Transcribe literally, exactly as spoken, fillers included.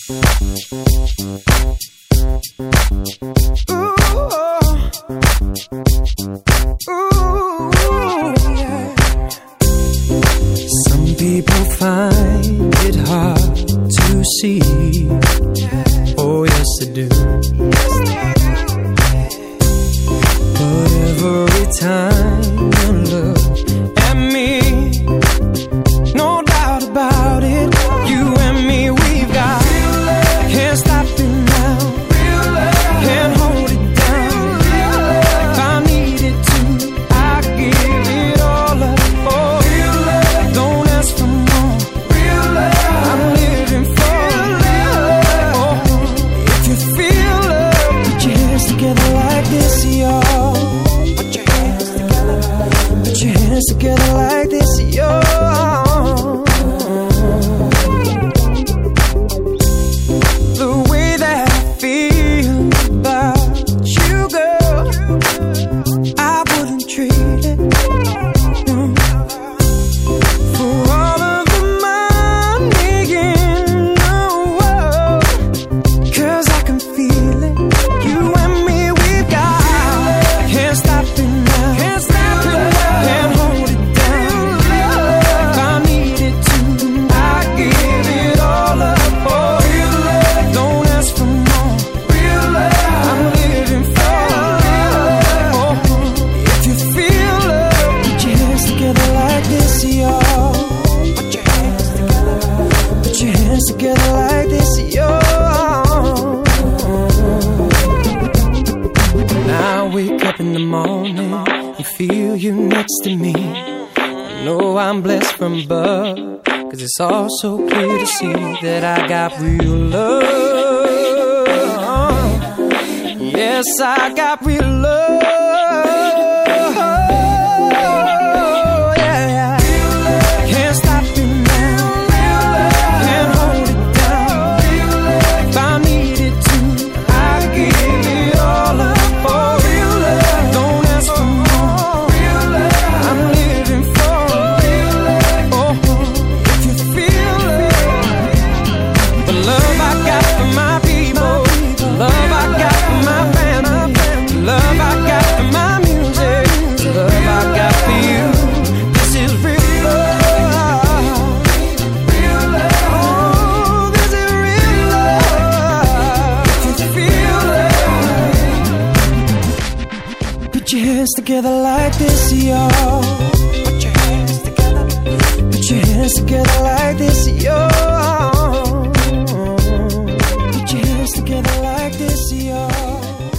People find it hard to see. Oh yes they do. But every time you look at me, no doubt about it, you and me, we've got. Can't stop it now, can't hold it down. If I needed to, I'd give it all up. Oh, don't ask for more. I'm living for love. Oh, if you feel love, put your hands together like this, y'all. Put your hands together. Put your hands together like this, y'all. The way that I feel about you, girl, I wouldn't trade it. No. For all of the money in the world, 'cause I can feel it. You and me, we've got. Can't stop it now, can't stop it now, can't hold it down. If I needed to, I'd give it all up. Oh, don't ask for more. I'm living for love. Oh, if you feel love, put your hands together like this, y'all. Put your hands together. Put your hands together like this, y'all. Now I wake up in the morning and feel you next to me. I know I'm blessed from above, 'cause it's all so clear to see that I got real love. Yes, I got real love. Yeah. Can't stop it now, can't hold it down. If I needed to, I'd give it all up. Oh, don't ask for more. I'm living for love. Oh, if you feel love, the love I got for my people, the love I got for my family, the love I got for my music, the love I got for you. This is real love. Oh, this is real love. If you feel love, put your hands together like this, y'all. Put your hands together. Put your hands together like this, y'all. Put your hands together like this, y'all.